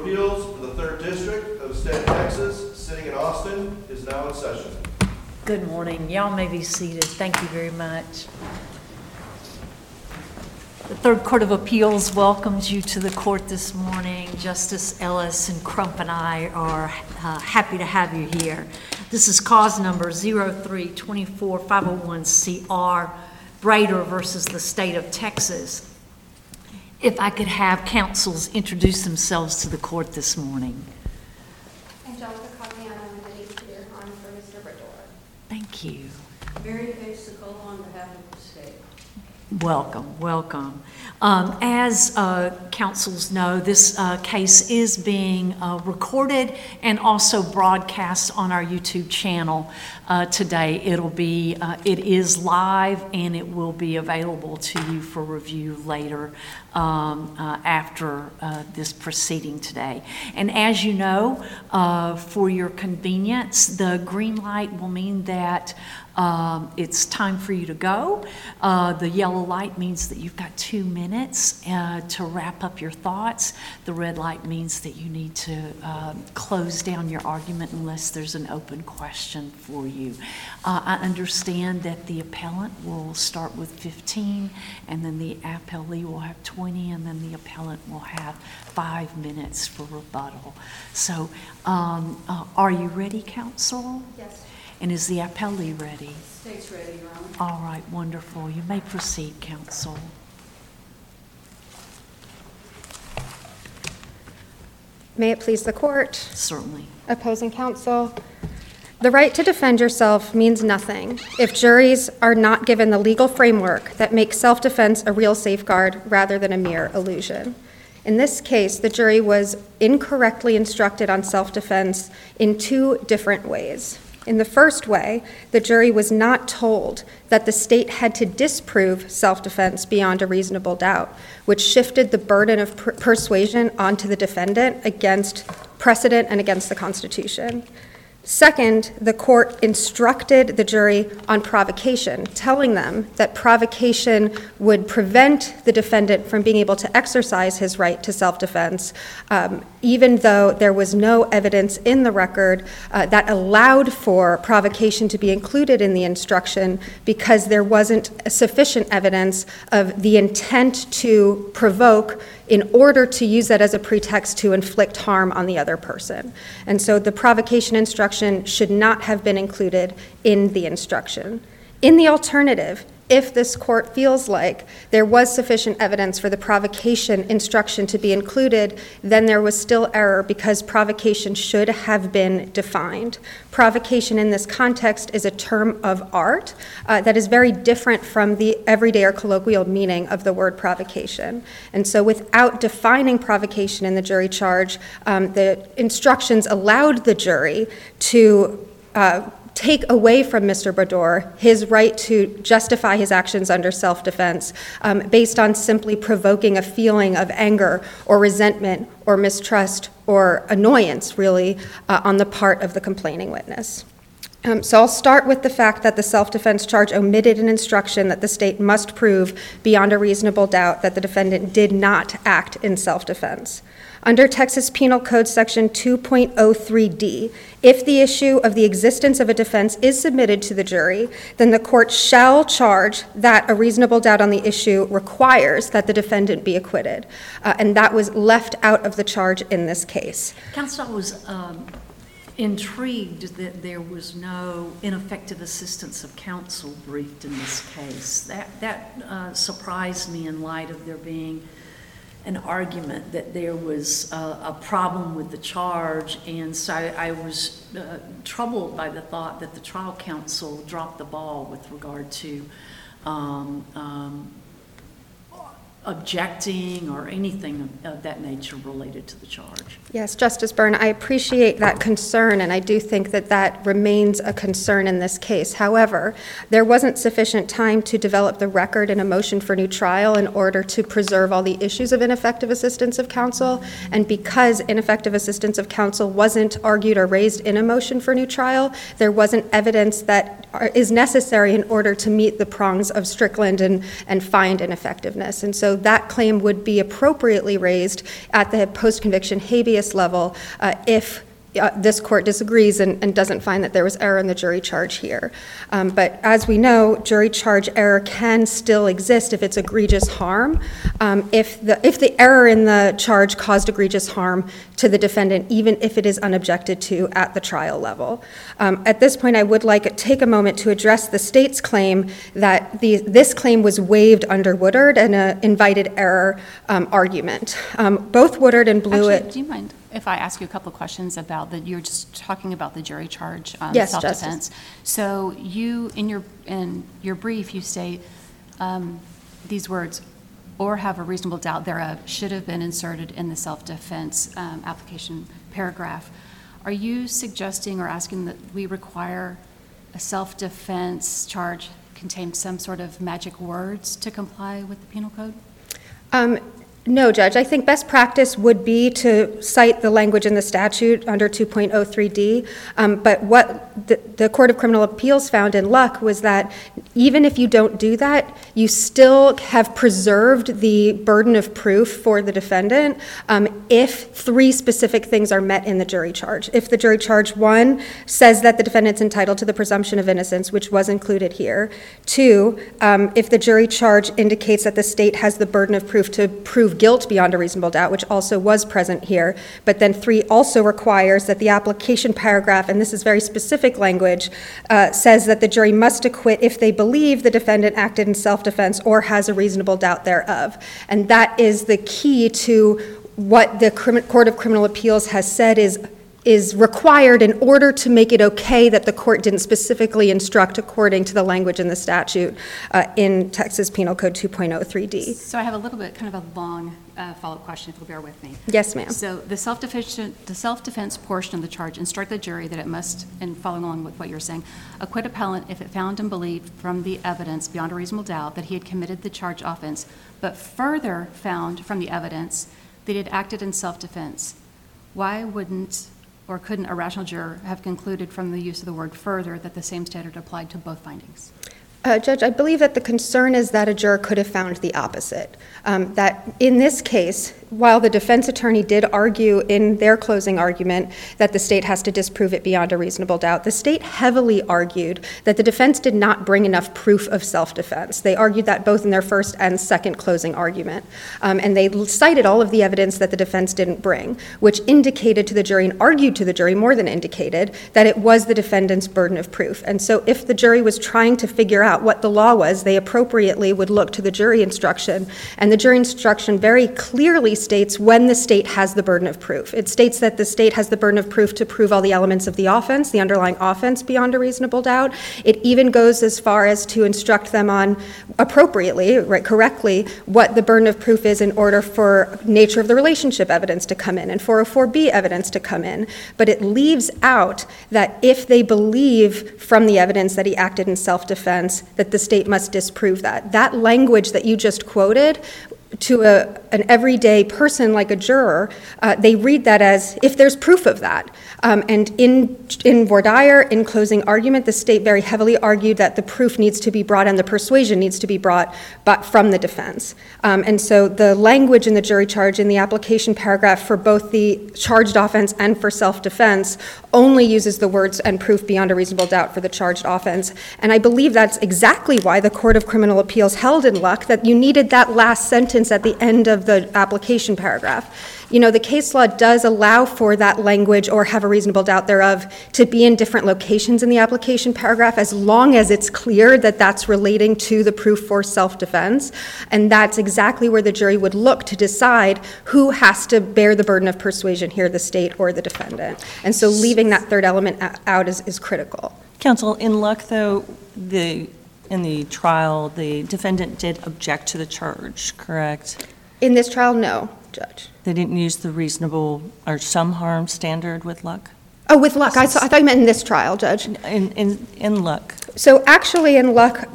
Appeals for the 3rd District of the State of Texas, sitting in Austin, is now in session. Good morning. Y'all may be seated. Thank you very much. The 3rd Court of Appeals welcomes you to the court this morning. Justice Ellis and Crump and I are happy to have you here. This is cause number 03-24501-CR, Brader versus the State of Texas. If I could have counsels introduce themselves to the court this morning. Angelica Cagliano and Denise Clear on for Mr. Brador. Thank you. Mary Kay Sicola on behalf of the state. Welcome, welcome. As counsels know, this case is being recorded and also broadcast on our YouTube channel today. It is live and it will be available to you for review later after this proceeding today. And as you know, for your convenience, the green light will mean that it's time for you to go. The yellow light means that you've got 2 minutes to wrap up your thoughts. The red light means that you need to close down your argument unless there's an open question for you. I understand that the appellant will start with 15, and then the appellee will have 20, and then the appellant will have 5 minutes for rebuttal. So are you ready, counsel? Yes. And is the appellee ready? State's ready, Your Honor. All right, wonderful. You may proceed, counsel. May it please the court, Certainly. opposing counsel. The right to defend yourself means nothing if juries are not given the legal framework that makes self-defense a real safeguard rather than a mere illusion. In this case, the jury was incorrectly instructed on self-defense in 2 different ways. In the first way, the jury was not told that the state had to disprove self-defense beyond a reasonable doubt, which shifted the burden of persuasion onto the defendant against precedent and against the Constitution. Second, the court instructed the jury on provocation, telling them that provocation would prevent the defendant from being able to exercise his right to self-defense, even though there was no evidence in the record that allowed for provocation to be included in the instruction because there wasn't sufficient evidence of the intent to provoke in order to use that as a pretext to inflict harm on the other person. And so the provocation instruction should not have been included in the instruction. In the alternative, if this court feels like there was sufficient evidence for the provocation instruction to be included, then there was still error because provocation should have been defined. Provocation in this context is a term of art that is very different from the everyday or colloquial meaning of the word provocation. And so without defining provocation in the jury charge, the instructions allowed the jury to take away from Mr. Brador his right to justify his actions under self-defense based on simply provoking a feeling of anger or resentment or mistrust or annoyance, really, on the part of the complaining witness. So I'll start with the fact that the self-defense charge omitted an instruction that the state must prove beyond a reasonable doubt that the defendant did not act in self-defense. Under Texas Penal Code Section 2.03d, if the issue of the existence of a defense is submitted to the jury, then the court shall charge that a reasonable doubt on the issue requires that the defendant be acquitted. And that was left out of the charge in this case. Counsel, I was intrigued that there was no ineffective assistance of counsel briefed in this case. That surprised me in light of there being an argument that there was a problem with the charge, and so I was troubled by the thought that the trial counsel dropped the ball with regard to objecting or anything of that nature related to the charge. Yes, Justice Byrne, I appreciate that concern, and I do think that that remains a concern in this case. However, there wasn't sufficient time to develop the record in a motion for new trial in order to preserve all the issues of ineffective assistance of counsel, and because ineffective assistance of counsel wasn't argued or raised in a motion for new trial, there wasn't evidence that is necessary in order to meet the prongs of Strickland and find ineffectiveness. And so so that claim would be appropriately raised at the post-conviction habeas level if this court disagrees and doesn't find that there was error in the jury charge here. But as we know, jury charge error can still exist if it's egregious harm. If the error in the charge caused egregious harm to the defendant, even if it is unobjected to at the trial level. At this point, I would like to take a moment to address the state's claim that this claim was waived under Woodard and an invited error argument. Both Woodard and Blewett. Actually, do you mind if I ask you a couple of questions about you're just talking about the jury charge Yes, self-defense. Justice. So you, in your brief, you state these words, or have a reasonable doubt thereof, should have been inserted in the self-defense application paragraph. Are you suggesting or asking that we require a self-defense charge contain some sort of magic words to comply with the penal code? No, Judge. I think best practice would be to cite the language in the statute under 2.03D. But what the Court of Criminal Appeals found in Luck was that even if you don't do that, you still have preserved the burden of proof for the defendant if three specific things are met in the jury charge. If the jury charge, 1, says that the defendant's entitled to the presumption of innocence, which was included here. 2, if the jury charge indicates that the state has the burden of proof to prove guilt beyond a reasonable doubt, which also was present here. But then 3 also requires that the application paragraph, and this is very specific language, says that the jury must acquit if they believe the defendant acted in self-defense or has a reasonable doubt thereof. And that is the key to what the Court of Criminal Appeals has said is required in order to make it okay that the court didn't specifically instruct according to the language in the statute in Texas Penal Code 2.03D. So I have a little bit, kind of a long follow-up question, if you'll bear with me. Yes, ma'am. So the self-defense portion of the charge instruct the jury that it must, and following along with what you're saying, acquit appellant if it found and believed from the evidence beyond a reasonable doubt that he had committed the charged offense, but further found from the evidence that he had acted in self-defense. Why wouldn't or couldn't a rational juror have concluded from the use of the word further that the same standard applied to both findings? Judge, I believe that the concern is that a juror could have found the opposite. That in this case, while the defense attorney did argue in their closing argument that the state has to disprove it beyond a reasonable doubt, the state heavily argued that the defense did not bring enough proof of self-defense. They argued that both in their first and second closing argument. And they cited all of the evidence that the defense didn't bring, which indicated to the jury and argued to the jury more than indicated that it was the defendant's burden of proof. And so if the jury was trying to figure out what the law was, they appropriately would look to the jury instruction. And the jury instruction very clearly states when the state has the burden of proof. It states that the state has the burden of proof to prove all the elements of the offense, the underlying offense beyond a reasonable doubt. It even goes as far as to instruct them on appropriately, right, correctly, what the burden of proof is in order for nature of the relationship evidence to come in and 404B evidence to come in. But it leaves out that if they believe from the evidence that he acted in self-defense, that the state must disprove that. That language that you just quoted to an everyday person like a juror, they read that as if there's proof of that. And in voir dire, in closing argument, the state very heavily argued that the proof needs to be brought and the persuasion needs to be brought but from the defense. And so the language in the jury charge in the application paragraph for both the charged offense and for self-defense only uses the words and proof beyond a reasonable doubt for the charged offense. And I believe that's exactly why the Court of Criminal Appeals held in Luck that you needed that last sentence at the end of the application paragraph. You know, the case law does allow for that language or have a reasonable doubt thereof to be in different locations in the application paragraph as long as it's clear that that's relating to the proof for self-defense. And that's exactly where the jury would look to decide who has to bear the burden of persuasion here, the state or the defendant. And so leaving that third element out is critical. Counsel, in Luck, though, in the trial, the defendant did object to the charge, correct? In this trial, no, Judge. They didn't use the reasonable or some harm standard with Luck? Oh, with Luck. I thought you meant in this trial, Judge. In Luck. So actually in Luck,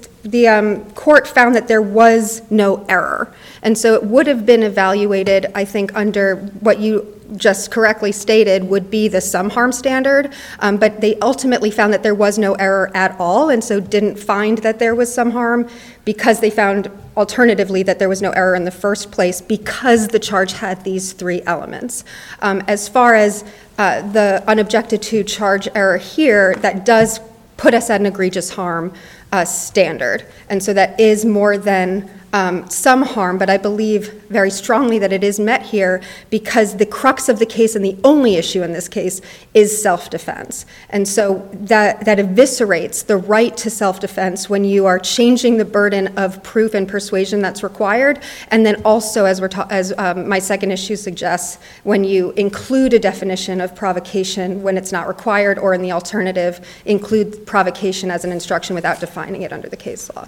the court found that there was no error. And so it would have been evaluated, I think, under what you just correctly stated would be the some harm standard, but they ultimately found that there was no error at all, and so didn't find that there was some harm because they found alternatively, that there was no error in the first place because the charge had these three elements. As far as the unobjected to charge error here, that does put us at an egregious harm standard. And so that is more than some harm, but I believe very strongly that it is met here because the crux of the case and the only issue in this case is self-defense. And so that eviscerates the right to self-defense when you are changing the burden of proof and persuasion that's required, and then also, as my second issue suggests, when you include a definition of provocation when it's not required, or in the alternative, include provocation as an instruction without defining it under the case law.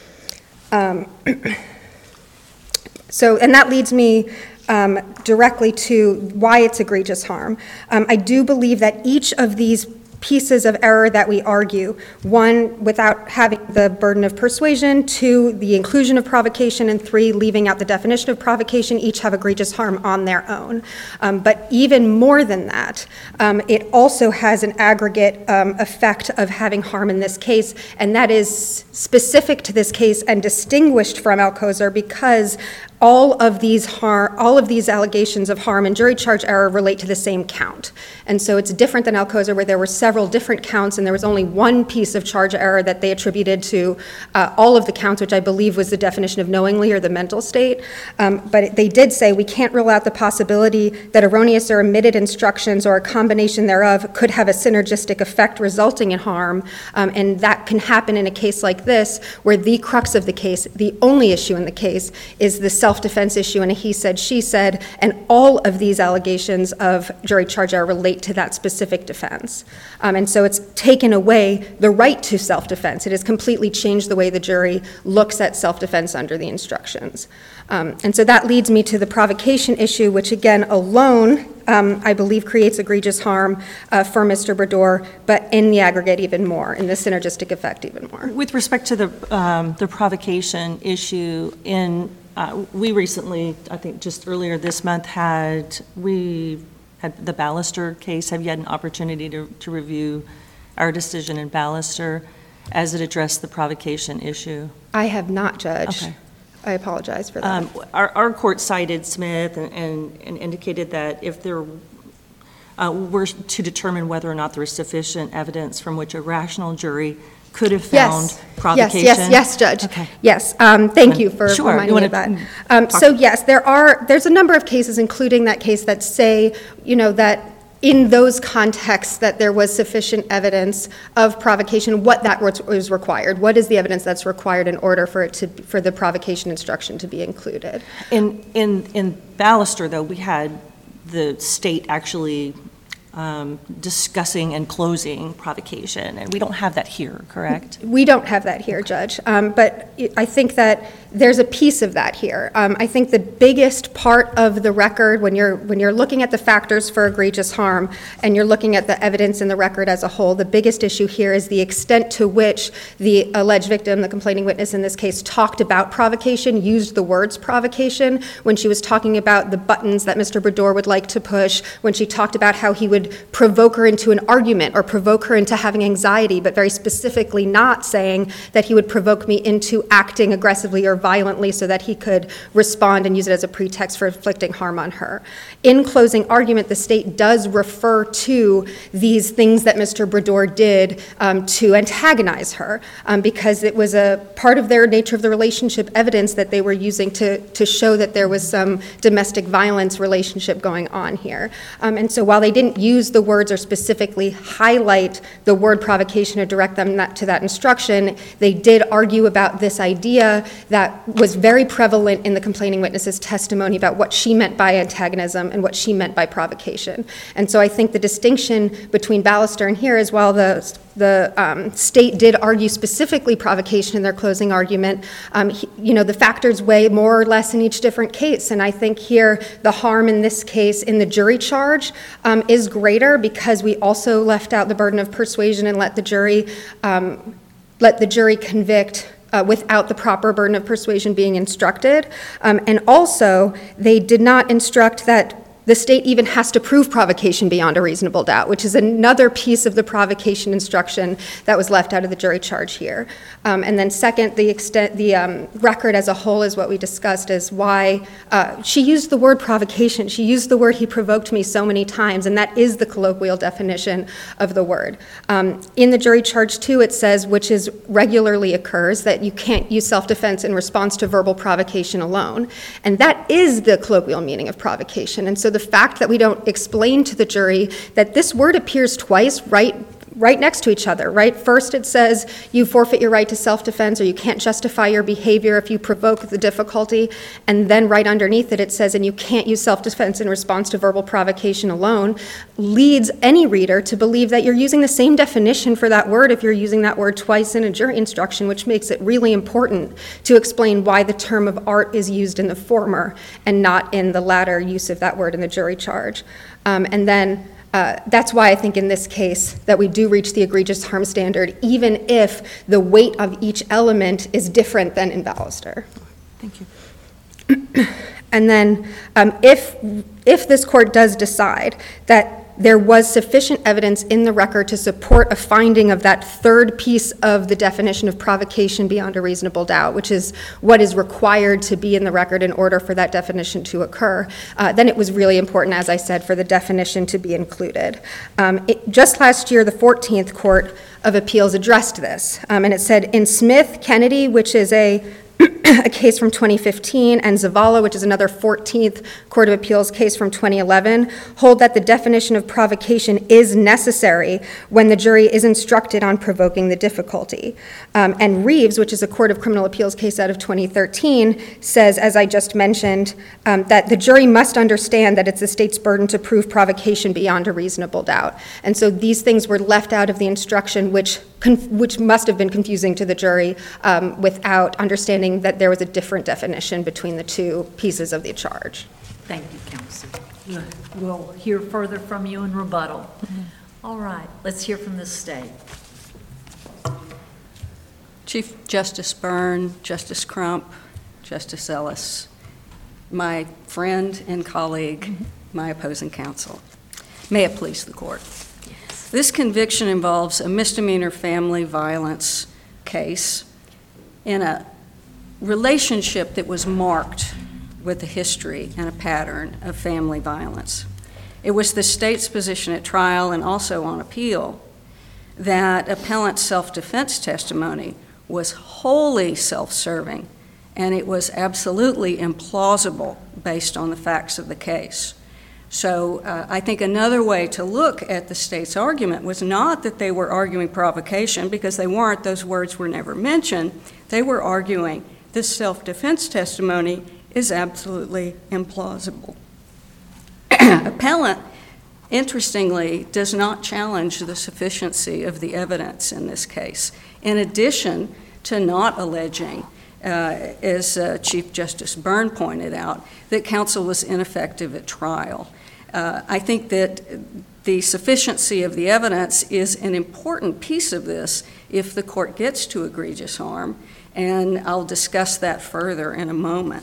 And that leads me directly to why it's egregious harm. I do believe that each of these pieces of error that we argue, one, without having the burden of persuasion, two, the inclusion of provocation, and three, leaving out the definition of provocation, each have egregious harm on their own. But even more than that, it also has an aggregate effect of having harm in this case, and that is specific to this case and distinguished from Alcozar because all of these allegations of harm and jury charge error relate to the same count. And so it's different than Alcozar, where there were several different counts and there was only one piece of charge error that they attributed to all of the counts, which I believe was the definition of knowingly or the mental state. But they did say we can't rule out the possibility that erroneous or omitted instructions or a combination thereof could have a synergistic effect resulting in harm. And that can happen in a case like this, where the crux of the case, the only issue in the case, is the self-defense issue and a he said, she said, and all of these allegations of jury charge error relate to that specific defense. And so it's taken away the right to self-defense. It has completely changed the way the jury looks at self-defense under the instructions. And so that leads me to the provocation issue, which again alone, I believe creates egregious harm for Mr. Brodeur, but in the aggregate even more, in the synergistic effect even more. With respect to the provocation issue, we recently, I think just earlier this month, we had the Ballister case. Have you had an opportunity to review our decision in Ballister as it addressed the provocation issue? I have not, Judge. Okay. I apologize for that. Our court cited Smith and indicated that if there were to determine whether or not there was sufficient evidence from which a rational jury could have found provocation. Yes, Judge. Okay. Yes, thank you for reminding me of that. So yes, there's a number of cases, including that case, that say, that in those contexts that there was sufficient evidence of provocation, what that was required. What is the evidence that's required in order for the provocation instruction to be included? In Ballister, though, we had the state actually discussing and closing provocation, and we don't have that here, correct? We don't have that here, Judge, but I think that there's a piece of that here. I think the biggest part of the record, when you're looking at the factors for egregious harm and you're looking at the evidence in the record as a whole, the biggest issue here is the extent to which the alleged victim, the complaining witness in this case, talked about provocation, used the words provocation when she was talking about the buttons that Mr. Brodeur would like to push, when she talked about how he would provoke her into an argument or provoke her into having anxiety, but very specifically not saying that he would provoke me into acting aggressively or violently so that he could respond and use it as a pretext for inflicting harm on her. In closing argument, the state does refer to these things that Mr. Brodeur did to antagonize her because it was a part of their nature of the relationship evidence that they were using to show that there was some domestic violence relationship going on here. And so while they didn't use the words or specifically highlight the word provocation or direct them to that instruction, they did argue about this idea that was very prevalent in the complaining witness's testimony about what she meant by antagonism and what she meant by provocation. And so I think the distinction between Ballister and here is while the state did argue specifically provocation in their closing argument, the factors weigh more or less in each different case. And I think here the harm in this case in the jury charge is greater because we also left out the burden of persuasion and let the jury convict without the proper burden of persuasion being instructed. And also, they did not instruct that the state even has to prove provocation beyond a reasonable doubt, which is another piece of the provocation instruction that was left out of the jury charge here. And then second, the record as a whole is what we discussed as why she used the word provocation. She used the word "he provoked me" so many times, and that is the colloquial definition of the word. In the jury charge too, it says, which is regularly occurs, that you can't use self-defense in response to verbal provocation alone. And that is the colloquial meaning of provocation. And so the fact that we don't explain to the jury that this word appears twice right next to each other, right? First it says you forfeit your right to self-defense, or you can't justify your behavior if you provoke the difficulty. And then right underneath it, it says, and you can't use self-defense in response to verbal provocation alone, leads any reader to believe that you're using the same definition for that word if you're using that word twice in a jury instruction, which makes it really important to explain why the term of art is used in the former and not in the latter use of that word in the jury charge. And then that's why I think in this case that we do reach the egregious harm standard, even if the weight of each element is different than in Ballister. Thank you. And then if this court does decide that there was sufficient evidence in the record to support a finding of that third piece of the definition of provocation beyond a reasonable doubt, which is what is required to be in the record in order for that definition to occur, then it was really important, as I said, for the definition to be included. Just last year, the 14th Court of Appeals addressed this, and it said, in Smith, Kennedy, which is a case from 2015, and Zavala, which is another 14th Court of Appeals case from 2011, hold that the definition of provocation is necessary when the jury is instructed on provoking the difficulty. And Reeves, which is a Court of Criminal Appeals case out of 2013, says, as I just mentioned, that the jury must understand that it's the state's burden to prove provocation beyond a reasonable doubt. And so these things were left out of the instruction, which must have been confusing to the jury without understanding that there was a different definition between the two pieces of the charge. Thank you, counsel. We'll hear further from you in rebuttal. All right, let's hear from the state. Chief Justice Byrne, Justice Crump, Justice Ellis, my friend and colleague, my opposing counsel. May it please the court. Yes. This conviction involves a misdemeanor family violence case in a relationship that was marked with a history and a pattern of family violence. It was the state's position at trial and also on appeal that appellant's self-defense testimony was wholly self-serving, and it was absolutely implausible based on the facts of the case. So I think another way to look at the state's argument was not that they were arguing provocation, because they weren't, those words were never mentioned. They were arguing this self-defense testimony is absolutely implausible. Appellant, interestingly, does not challenge the sufficiency of the evidence in this case, in addition to not alleging, as Chief Justice Byrne pointed out, that counsel was ineffective at trial. I think that the sufficiency of the evidence is an important piece of this if the court gets to egregious harm, and I'll discuss that further in a moment.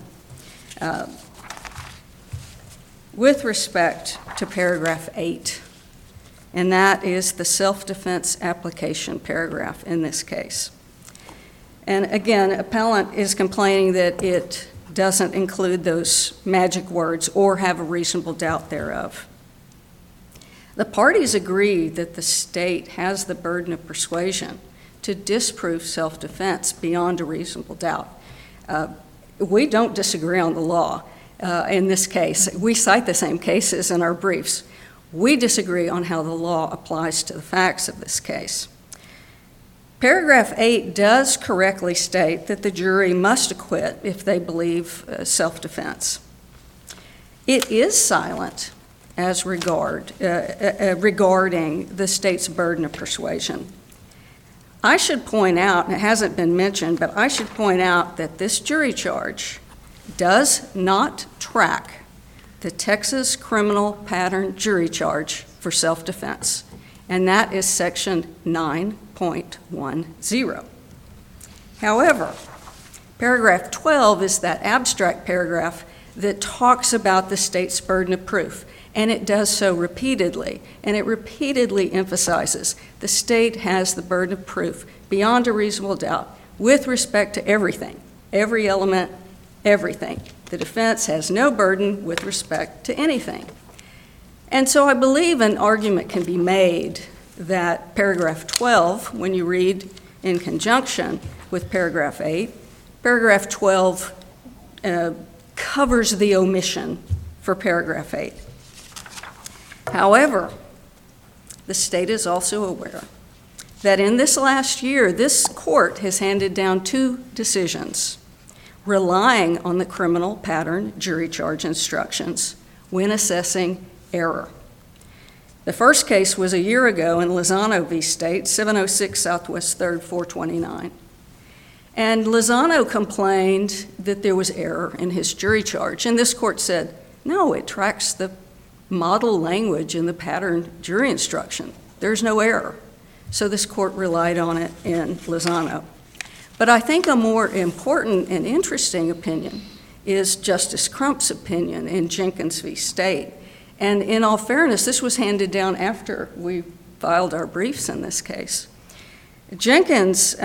With respect to paragraph 8, and that is the self-defense application paragraph in this case. And again, appellant is complaining that it doesn't include those magic words or have a reasonable doubt thereof. The parties agree that the state has the burden of persuasion to disprove self-defense beyond a reasonable doubt. We don't disagree on the law in this case. We cite the same cases in our briefs. We disagree on how the law applies to the facts of this case. Paragraph 8 does correctly state that the jury must acquit if they believe self-defense. It is silent as regarding the state's burden of persuasion. I should point out, and it hasn't been mentioned, but I should point out that this jury charge does not track the Texas criminal pattern jury charge for self-defense, and that is section 9.10. However, paragraph 12 is that abstract paragraph that talks about the state's burden of proof, And it does so repeatedly, and it repeatedly emphasizes the state has the burden of proof beyond a reasonable doubt with respect to everything, every element, everything. The defense has no burden with respect to anything. And so I believe an argument can be made that paragraph 12, when you read in conjunction with paragraph 8, paragraph 12 covers the omission for paragraph 8. However, the state is also aware that in this last year, this court has handed down 2 decisions relying on the criminal pattern jury charge instructions when assessing error. The first case was a year ago in Lozano v. State, 706 Southwest 3rd, 429. And Lozano complained that there was error in his jury charge, and this court said, no, it tracks the model language in the pattern jury instruction. There's no error. So this court relied on it in Lozano. But I think a more important and interesting opinion is Justice Crump's opinion in Jenkins v. State. And in all fairness, this was handed down after we filed our briefs in this case. Jenkins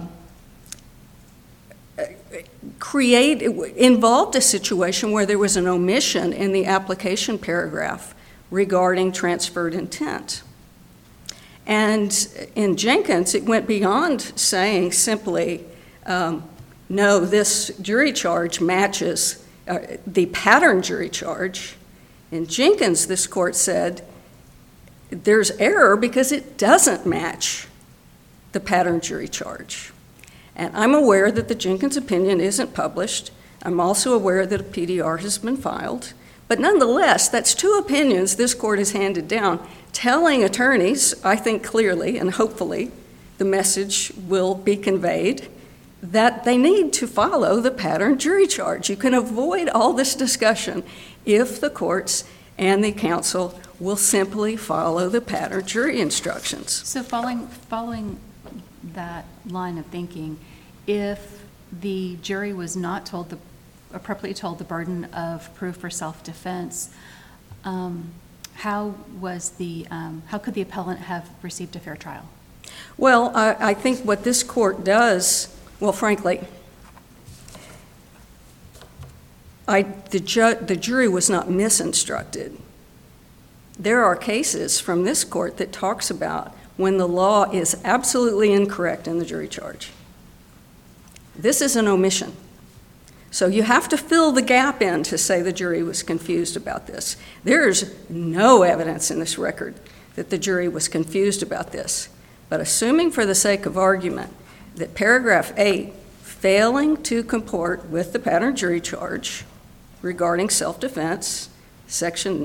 involved a situation where there was an omission in the application paragraph regarding transferred intent. And in Jenkins, it went beyond saying simply, no, this jury charge matches the pattern jury charge. In Jenkins, this court said, there's error because it doesn't match the pattern jury charge. And I'm aware that the Jenkins opinion isn't published. I'm also aware that a PDR has been filed. But nonetheless, that's 2 opinions this court has handed down, telling attorneys, I think clearly and hopefully the message will be conveyed, that they need to follow the pattern jury charge. You can avoid all this discussion if the courts and the counsel will simply follow the pattern jury instructions. So following that line of thinking, if the jury was not appropriately told the burden of proof for self-defense, how could the appellant have received a fair trial? Well, I think what this court does, well, frankly, the jury was not misinstructed. There are cases from this court that talks about when the law is absolutely incorrect in the jury charge. This is an omission. So you have to fill the gap in to say the jury was confused about this. There's no evidence in this record that the jury was confused about this. But assuming for the sake of argument that paragraph 8, failing to comport with the pattern jury charge regarding self-defense, section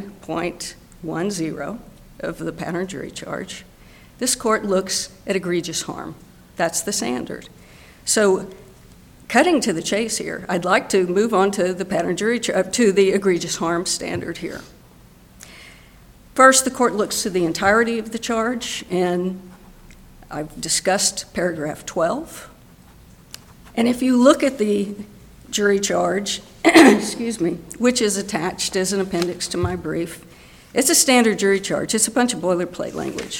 9.10 of the pattern jury charge, this court looks at egregious harm. That's the standard. So cutting to the chase here, I'd like to move on to the pattern jury to the egregious harm standard here. First, the court looks to the entirety of the charge, and I've discussed paragraph 12. And if you look at the jury charge, excuse me, which is attached as an appendix to my brief, it's a standard jury charge. It's a bunch of boilerplate language.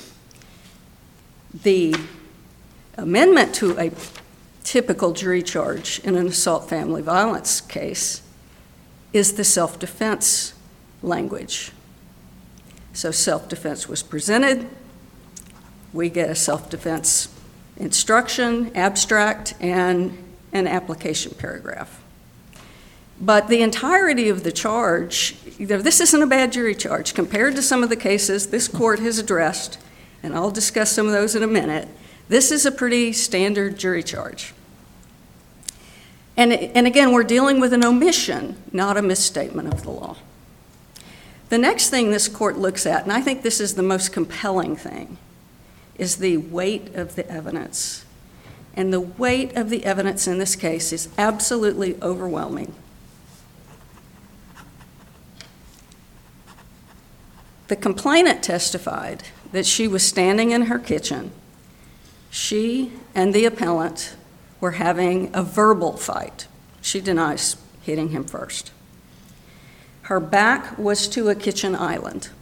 The amendment to a typical jury charge in an assault family violence case is the self-defense language. So self-defense was presented. We get a self-defense instruction, abstract, and an application paragraph. But the entirety of the charge, this isn't a bad jury charge. Compared to some of the cases this court has addressed, and I'll discuss some of those in a minute, this is a pretty standard jury charge. And again, we're dealing with an omission, not a misstatement of the law. The next thing this court looks at, and I think this is the most compelling thing, is the weight of the evidence. And the weight of the evidence in this case is absolutely overwhelming. The complainant testified that she was standing in her kitchen. She and the appellant were having a verbal fight. She denies hitting him first. Her back was to a kitchen island.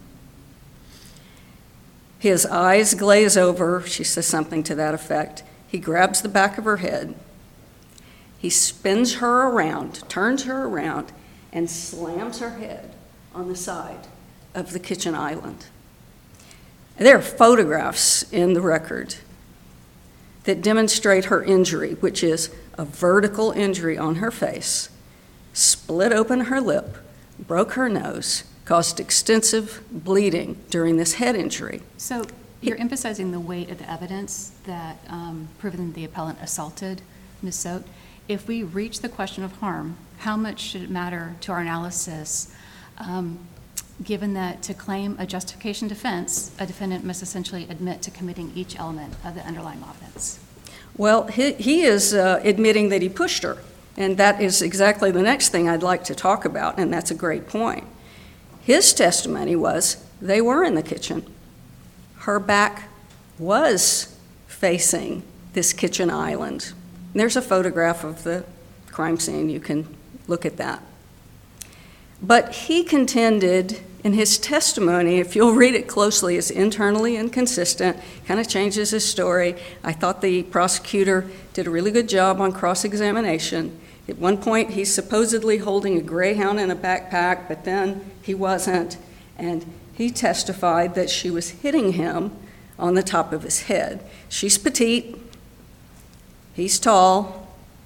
His eyes glaze over, she says something to that effect. He grabs the back of her head. He spins her around, turns her around, and slams her head on the side of the kitchen island. There are photographs in the record that demonstrate her injury, which is a vertical injury on her face, split open her lip, broke her nose, caused extensive bleeding during this head injury. So you're emphasizing the weight of the evidence that proven the appellant assaulted Ms. Sote. If we reach the question of harm, how much should it matter to our analysis, given that to claim a justification defense, a defendant must essentially admit to committing each element of the underlying offense? Well, he is admitting that he pushed her, and that is exactly the next thing I'd like to talk about, and that's a great point. His testimony was they were in the kitchen. Her back was facing this kitchen island. There's a photograph of the crime scene. You can look at that. But he contended in his testimony, if you'll read it closely, it's internally inconsistent, kind of changes his story. I thought the prosecutor did a really good job on cross-examination. At one point, he's supposedly holding a greyhound in a backpack, but then he wasn't. And he testified that she was hitting him on the top of his head. She's petite. He's tall.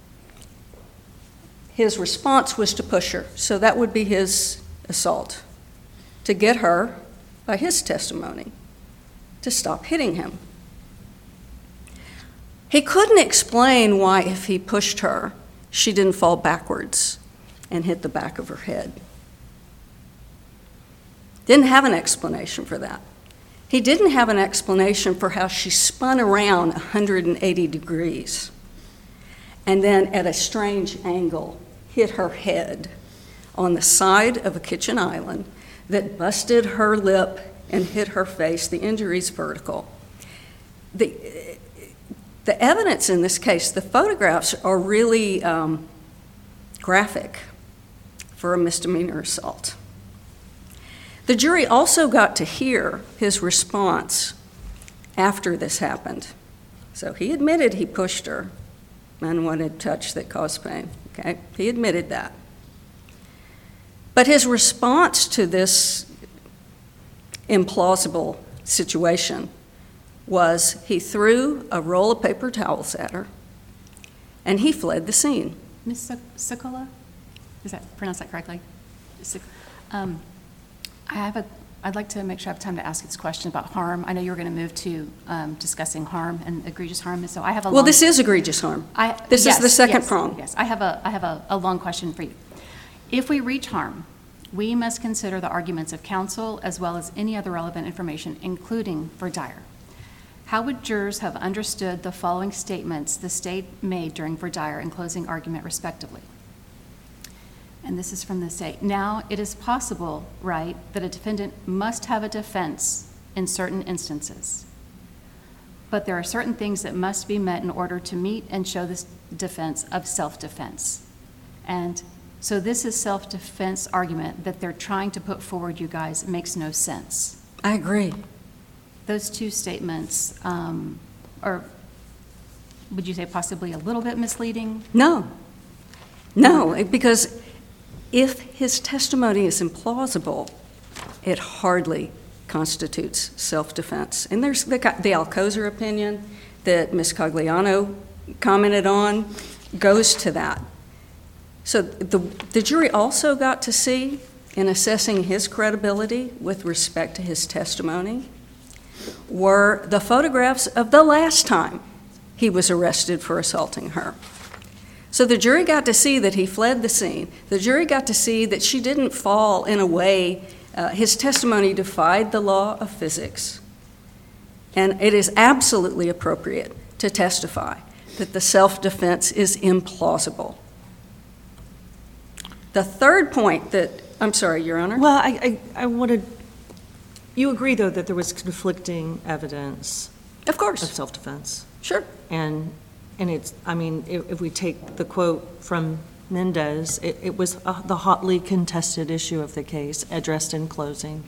His response was to push her, so that would be his assault, to get her, by his testimony, to stop hitting him. He couldn't explain why, if he pushed her, she didn't fall backwards and hit the back of her head. Didn't have an explanation for that. He didn't have an explanation for how she spun around 180 degrees and then at a strange angle hit her head on the side of a kitchen island that busted her lip and hit her face. The injury's vertical. The evidence in this case, the photographs are really graphic for a misdemeanor assault. The jury also got to hear his response after this happened. So he admitted he pushed her, unwanted touch that caused pain. Okay, he admitted that. But his response to this implausible situation was he threw a roll of paper towels at her and he fled the scene. Ms. Sokola? Is that pronounced that correctly? I'd like to make sure I have time to ask this question about harm. I know you were going to move to discussing harm and egregious harm, so I have a Well, this is egregious harm. This is the second prong. Yes, I have a long question for you. If we reach harm, we must consider the arguments of counsel as well as any other relevant information, including voir dire. How would jurors have understood the following statements the state made during voir dire and closing argument, respectively? And this is from the state. Now, it is possible, right, that a defendant must have a defense in certain instances. But there are certain things that must be met in order to meet and show this defense of self-defense. And so this is self-defense argument that they're trying to put forward, you guys, makes no sense. I agree. Those two statements are, would you say, possibly a little bit misleading? No, because if his testimony is implausible, it hardly constitutes self-defense. And there's the Alcozer opinion that Ms. Cogliano commented on goes to that. So the jury also got to see, in assessing his credibility with respect to his testimony, were the photographs of the last time he was arrested for assaulting her. So the jury got to see that he fled the scene. The jury got to see that she didn't fall in a way, his testimony defied the law of physics. And it is absolutely appropriate to testify that the self-defense is implausible. The third point that, I'm sorry, Your Honor? Well, I wanted, you agree, though, that there was conflicting evidence Of course. of self-defense? Sure. And it's, I mean, if we take the quote from Mendez. It was the hotly contested issue of the case addressed in closing.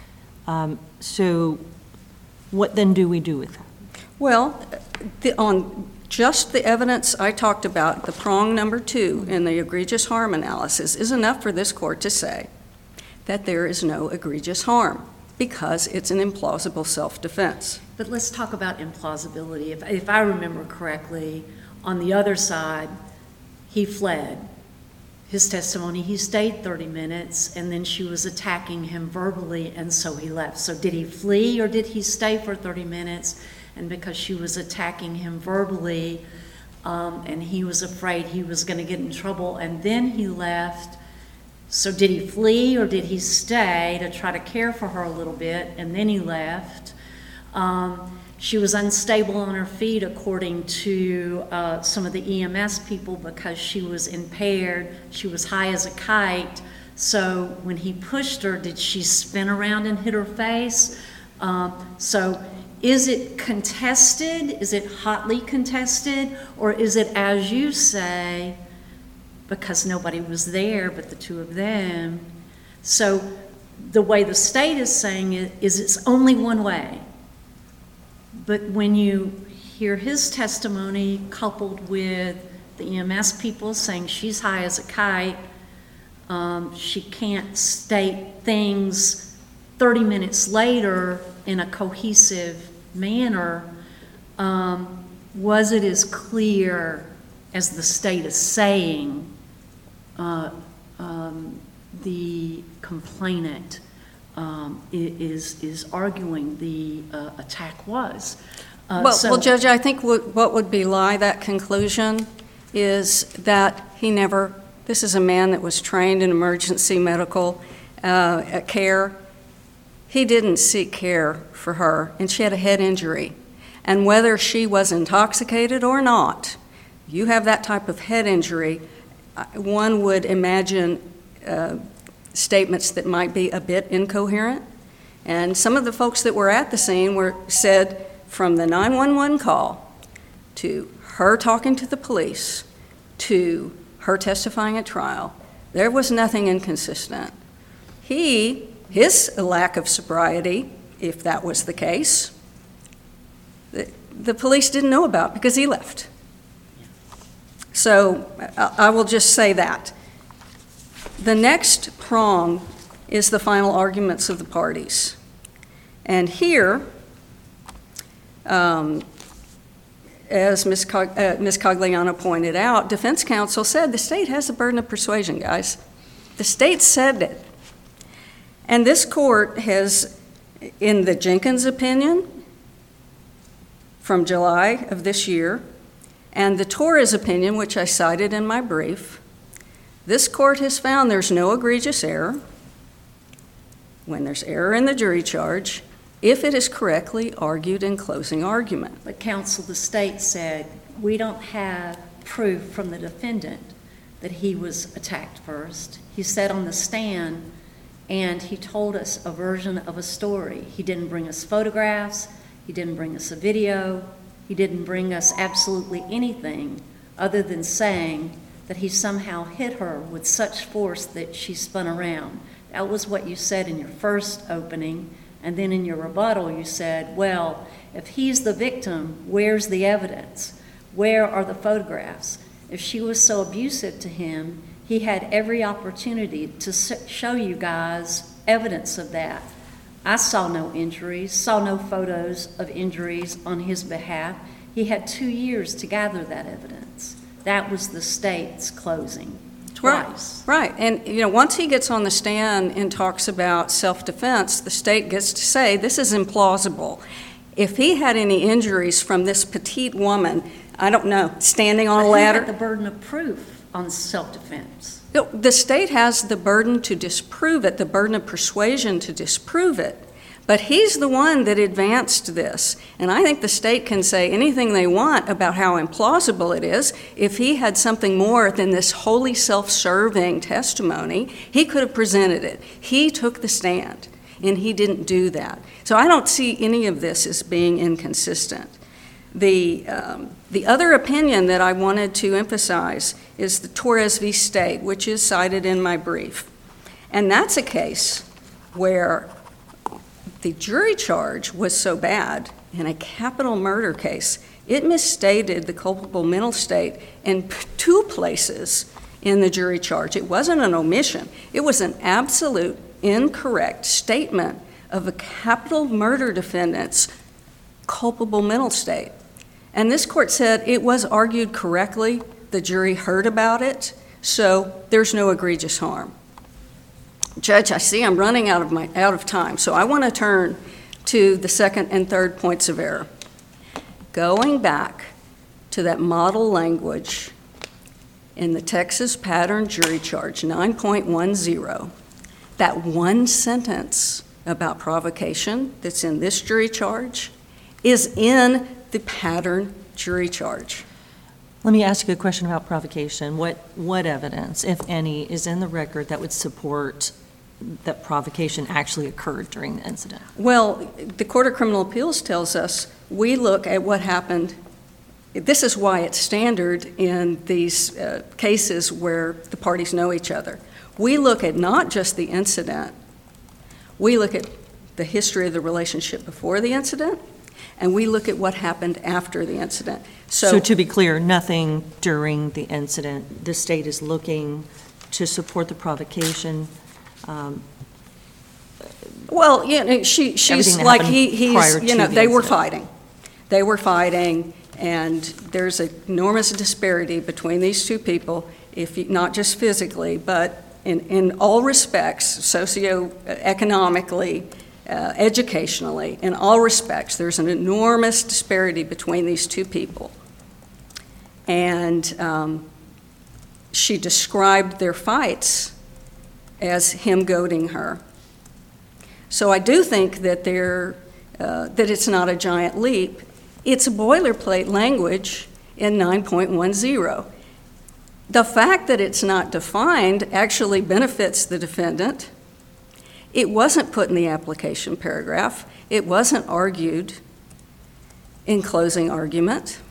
So what then do we do with that? Well, on just the evidence I talked about, the prong number 2 in the egregious harm analysis is enough for this court to say that there is no egregious harm because it's an implausible self-defense. But let's talk about implausibility. If I remember correctly, on the other side, he fled. His testimony, he stayed 30 minutes, and then she was attacking him verbally, and so he left. So did he flee or did he stay for 30 minutes? And because she was attacking him verbally, and he was afraid he was going to get in trouble, and then he left. So did he flee or did he stay to try to care for her a little bit, and then he left? She was unstable on her feet, according to some of the EMS people, because she was impaired. She was high as a kite. So when he pushed her, did she spin around and hit her face? So is it contested? Is it hotly contested? Or is it, as you say, because nobody was there but the two of them? So the way the state is saying it is it's only one way. But when you hear his testimony coupled with the EMS people saying she's high as a kite, she can't state things 30 minutes later in a cohesive manner, was it as clear as the state is saying the complainant is arguing the attack was? Well, Judge, I think what would belie that conclusion is that he never, this is a man that was trained in emergency medical care. He didn't seek care for her, and she had a head injury. And whether she was intoxicated or not, you have that type of head injury, one would imagine statements that might be a bit incoherent. And some of the folks that were at the scene said from the 911 call to her talking to the police to her testifying at trial, there was nothing inconsistent. His lack of sobriety, if that was the case, the police didn't know about because he left. So I will just say that. The next prong is the final arguments of the parties. And here, as Ms. Cogliano pointed out, defense counsel said the state has the burden of persuasion, guys. The state said it. And this court has, in the Jenkins opinion from July of this year, and the Torres opinion, which I cited in my brief, this court has found there's no egregious error when there's error in the jury charge if it is correctly argued in closing argument. But counsel, the state said, we don't have proof from the defendant that he was attacked first. He said on the stand, and he told us a version of a story. He didn't bring us photographs. He didn't bring us a video. He didn't bring us absolutely anything other than saying that he somehow hit her with such force that she spun around. That was what you said in your first opening, and then in your rebuttal you said, well, if he's the victim, where's the evidence? Where are the photographs? If she was so abusive to him, he had every opportunity to show you guys evidence of that. I saw no injuries, saw no photos of injuries on his behalf. He had 2 years to gather that evidence. That was the state's closing, twice. Right. And, once he gets on the stand and talks about self-defense, the state gets to say, this is implausible. If he had any injuries from this petite woman, I don't know, standing on a ladder. But he had the burden of proof on self-defense. The state has the burden to disprove it, the burden of persuasion to disprove it. But he's the one that advanced this. And I think the state can say anything they want about how implausible it is. If he had something more than this wholly self-serving testimony, he could have presented it. He took the stand, and he didn't do that. So I don't see any of this as being inconsistent. The other opinion that I wanted to emphasize is the Torres v. State, which is cited in my brief. And that's a case where the jury charge was so bad in a capital murder case, it misstated the culpable mental state in 2 places in the jury charge. It wasn't an omission. It was an absolute incorrect statement of a capital murder defendant's culpable mental state. And this court said it was argued correctly, the jury heard about it, so there's no egregious harm. Judge, I see I'm running out of time, so I want to turn to the second and third points of error. Going back to that model language in the Texas pattern jury charge 9.10, that one sentence about provocation that's in this jury charge is in the pattern jury charge. Let me ask you a question about provocation. What evidence, if any, is in the record that would support that provocation actually occurred during the incident? Well, the Court of Criminal Appeals tells us we look at what happened. This is why it's standard in these cases where the parties know each other. We look at not just the incident, we look at the history of the relationship before the incident, and we look at what happened after the incident. So to be clear, nothing during the incident. The state is looking to support the provocation. Well, yeah, she's like he's, you know, they were fighting. They were fighting, and there's an enormous disparity between these two people, not just physically, but in all respects, socioeconomically, educationally, in all respects, there's an enormous disparity between these two people. And she described their fights as him goading her. So I do think that that it's not a giant leap. It's a boilerplate language in 9.10. The fact that it's not defined actually benefits the defendant. It wasn't put in the application paragraph. It wasn't argued in closing argument.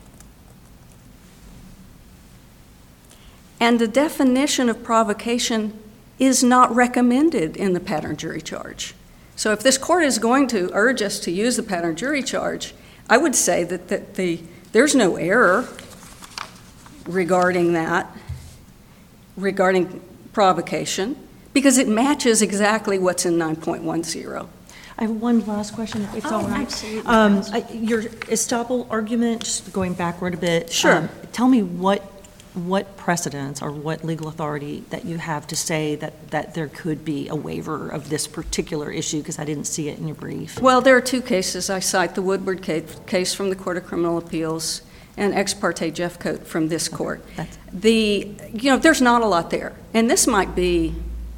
And the definition of provocation is not recommended in the pattern jury charge. So if this court is going to urge us to use the pattern jury charge, I would say that there's no error regarding that, regarding provocation, because it matches exactly what's in 9.10. I have one last question, if it's all right. Absolutely. Your estoppel argument, just going backward a bit. Sure. Tell me what precedents or what legal authority that you have to say that there could be a waiver of this particular issue, because I didn't see it in your brief. Well, there are 2 cases. I cite the Woodward case from the Court of Criminal Appeals and Ex parte Jeffcoat from this court. There's not a lot there. And this might be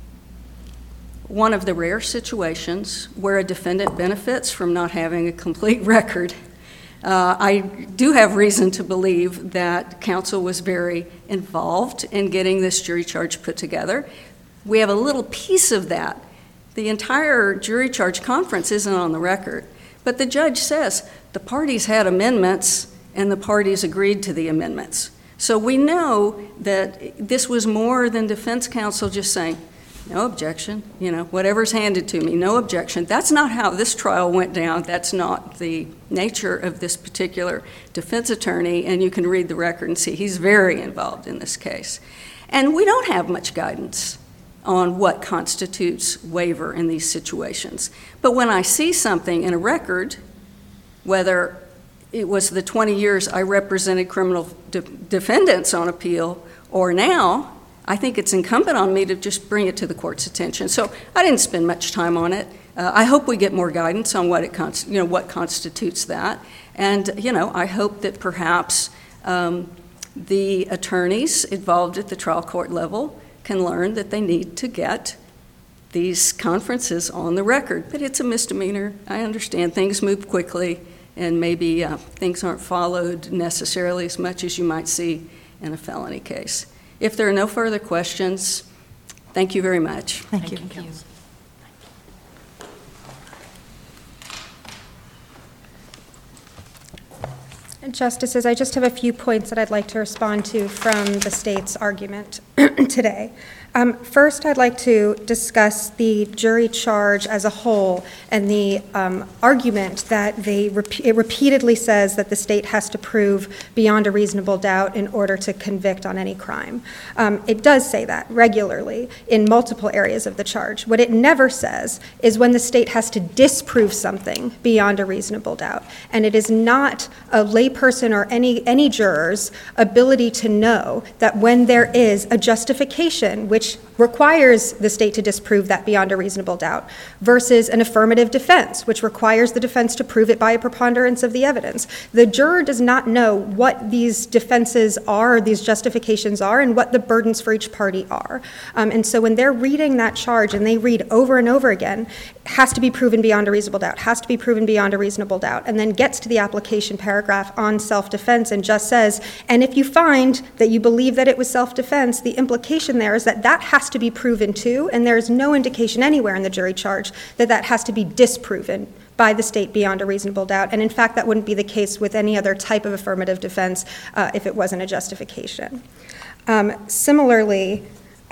one of the rare situations where a defendant benefits from not having a complete record. I do have reason to believe that counsel was very involved in getting this jury charge put together. We have a little piece of that. The entire jury charge conference isn't on the record, but the judge says the parties had amendments and the parties agreed to the amendments. So we know that this was more than defense counsel just saying, no objection, whatever's handed to me, no objection. That's not how this trial went down. That's not the nature of this particular defense attorney, and you can read the record and see he's very involved in this case. And we don't have much guidance on what constitutes waiver in these situations. But when I see something in a record, whether it was the 20 years I represented criminal defendants on appeal or now, I think it's incumbent on me to just bring it to the court's attention. So I didn't spend much time on it. I hope we get more guidance on what what constitutes that. And I hope that perhaps the attorneys involved at the trial court level can learn that they need to get these conferences on the record. But it's a misdemeanor. I understand things move quickly, and maybe things aren't followed necessarily as much as you might see in a felony case. If there are no further questions, thank you very much. Thank you. Justices, I just have a few points that I'd like to respond to from the state's argument today. First, I'd like to discuss the jury charge as a whole and the argument that it repeatedly says that the state has to prove beyond a reasonable doubt in order to convict on any crime. It does say that regularly in multiple areas of the charge. What it never says is when the state has to disprove something beyond a reasonable doubt. And it is not a layperson or any juror's ability to know that when there is a justification which requires the state to disprove that beyond a reasonable doubt, versus an affirmative defense, which requires the defense to prove it by a preponderance of the evidence. The juror does not know what these defenses are, these justifications are, and what the burdens for each party are. And so when they're reading that charge and they read over and over again, has to be proven beyond a reasonable doubt, has to be proven beyond a reasonable doubt, and then gets to the application paragraph on self-defense and just says, and if you find that you believe that it was self-defense, the implication there is that that has to be proven too, and there is no indication anywhere in the jury charge that that has to be disproven by the state beyond a reasonable doubt. And in fact, that wouldn't be the case with any other type of affirmative defense if it wasn't a justification. Similarly,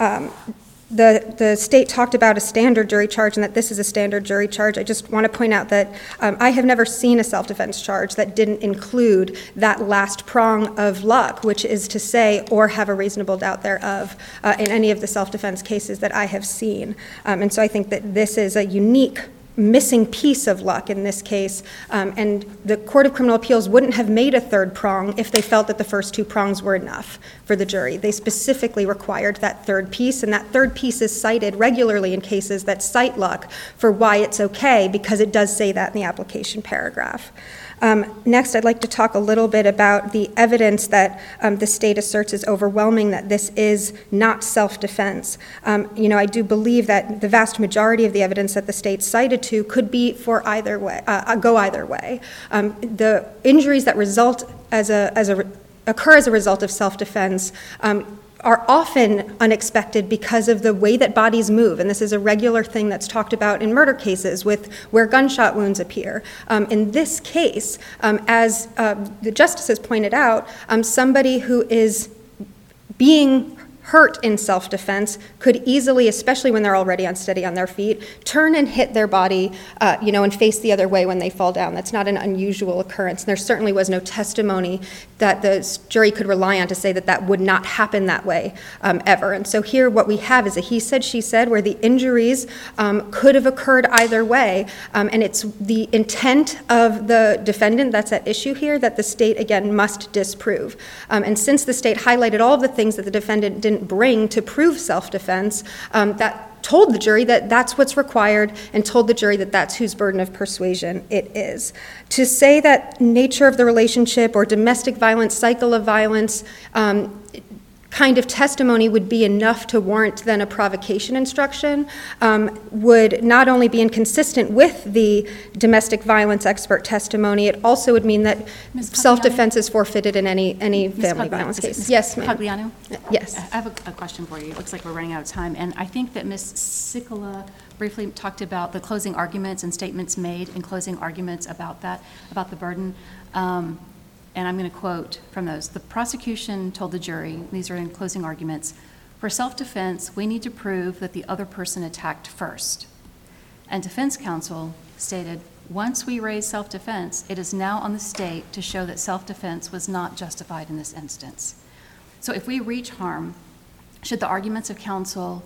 the state talked about a standard jury charge and that this is a standard jury charge. I just want to point out that I have never seen a self-defense charge that didn't include that last prong of luck, which is to say, or have a reasonable doubt thereof, in any of the self-defense cases that I have seen. And so I think that this is a unique missing piece of luck in this case, and the Court of Criminal Appeals wouldn't have made a third prong if they felt that the first two prongs were enough for the jury. They specifically required that third piece, and that third piece is cited regularly in cases that cite luck for why it's okay, because it does say that in the application paragraph. Next, I'd like to talk a little bit about the evidence that the state asserts is overwhelming that this is not self-defense. I do believe that the vast majority of the evidence that the state cited to could be for either way, go either way. The injuries that result occur as a result of self-defense are often unexpected because of the way that bodies move. And this is a regular thing that's talked about in murder cases with where gunshot wounds appear. In this case, as the justices pointed out, somebody who is being hurt in self-defense could easily, especially when they're already unsteady on their feet, turn and hit their body, and face the other way when they fall down. That's not an unusual occurrence. There certainly was no testimony that the jury could rely on to say that that would not happen that way ever. And so here what we have is a he said, she said, where the injuries could have occurred either way. And it's the intent of the defendant that's at issue here that the state, again, must disprove. And since the state highlighted all of the things that the defendant didn't bring to prove self-defense, that told the jury that that's what's required and told the jury that that's whose burden of persuasion it is. To say that nature of the relationship or domestic violence, cycle of violence, kind of testimony would be enough to warrant then a provocation instruction would not only be inconsistent with the domestic violence expert testimony, it also would mean that self-defense is forfeited in any family violence case. Yes, ma'am. Pagliano? Yes. I have a question for you. It looks like we're running out of time. And I think that Ms. Sikala briefly talked about the closing arguments and statements made in closing arguments about that, about the burden. And I'm going to quote from those. The prosecution told the jury, these are in closing arguments, for self-defense, we need to prove that the other person attacked first. And defense counsel stated, once we raise self-defense, it is now on the state to show that self-defense was not justified in this instance. So if we reach harm, should the arguments of counsel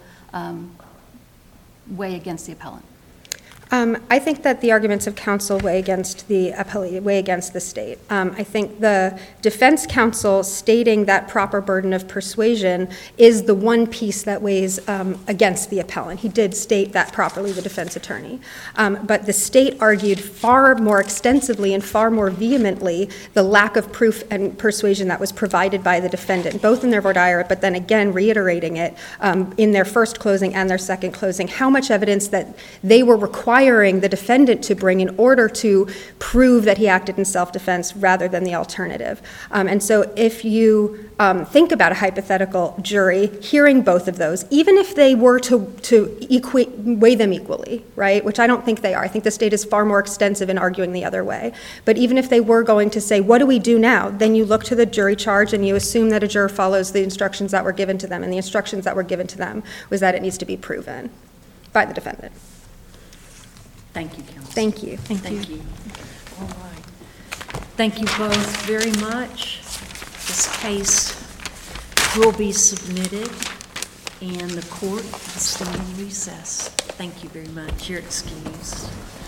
weigh against the appellant? I think that the arguments of counsel weigh against the appellee, weigh against the state. I think the defense counsel stating that proper burden of persuasion is the one piece that weighs against the appellant. He did state that properly, the defense attorney. But the state argued far more extensively and far more vehemently the lack of proof and persuasion that was provided by the defendant, both in their voir dire, but then again reiterating it in their first closing and their second closing, how much evidence that they were required requiring the defendant to bring in order to prove that he acted in self-defense rather than the alternative. And so if you think about a hypothetical jury hearing both of those, even if they were to weigh them equally, right, which I don't think they are. I think the state is far more extensive in arguing the other way. But even if they were going to say, what do we do now? Then you look to the jury charge and you assume that a juror follows the instructions that were given to them. And the instructions that were given to them was that it needs to be proven by the defendant. Thank you, counsel. Thank you. Thank you. All right. Thank you both very much. This case will be submitted, and the court will stand in recess. Thank you very much. You're excused.